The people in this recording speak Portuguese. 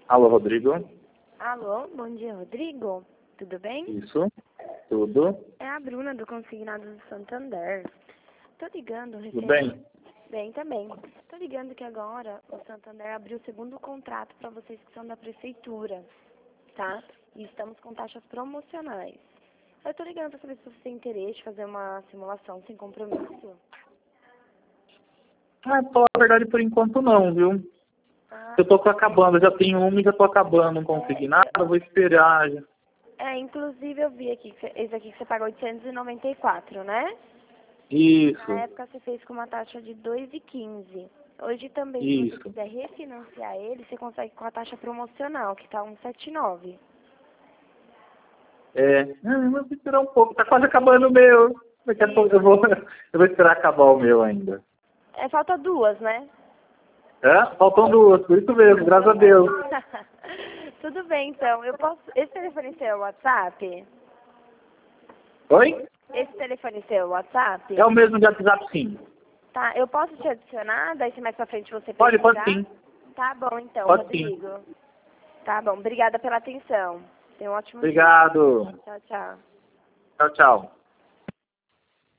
Alô, Rodrigo? Alô, bom dia, Rodrigo. Tudo bem? Isso, tudo. É a Bruna do Consignado do Santander. Tô ligando Tudo bem? Bem também. Tô ligando que agora o Santander abriu o segundo contrato para vocês que são da prefeitura, tá? E estamos com taxas promocionais. Eu tô ligando para saber se você tem interesse em fazer uma simulação sem compromisso. Ah, pra falar a verdade, por enquanto não, viu? Ah, Eu tô acabando, eu já tenho uma e já tô acabando, não consegui nada, eu vou esperar. inclusive eu vi aqui, esse aqui que você pagou 894, né? Na Isso, época você fez com uma taxa de 2,15. Hoje também, se você isso. quiser refinanciar ele, você consegue com a taxa promocional, que tá 1,79. Eu vou esperar um pouco, tá quase acabando o meu. Daqui a pouco eu vou esperar acabar o meu ainda. Falta duas, né? Faltam duas, por isso mesmo, graças a Deus. Tudo bem, então. Eu posso... Esse telefone seu é o WhatsApp? Oi? Esse telefone seu é o WhatsApp? É o mesmo de WhatsApp, sim. Tá, eu posso te adicionar, daí se mais pra frente você Pode precisar? sim. Tá bom, então, Pode sim. Rodrigo. Tá bom, obrigada pela atenção. Tenha um ótimo dia. Obrigado. Tchau, tchau. Tchau, tchau.